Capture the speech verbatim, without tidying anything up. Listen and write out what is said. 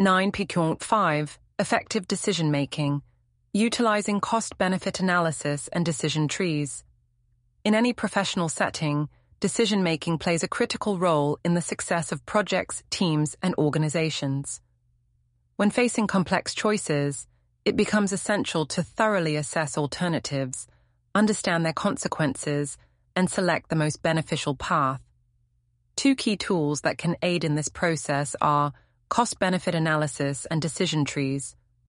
nine point five Effective decision-making, utilizing cost-benefit analysis and decision trees. In any professional setting, decision-making plays a critical role in the success of projects, teams, and organizations. When facing complex choices, it becomes essential to thoroughly assess alternatives, understand their consequences, and select the most beneficial path. Two key tools that can aid in this process are cost-benefit analysis and decision trees.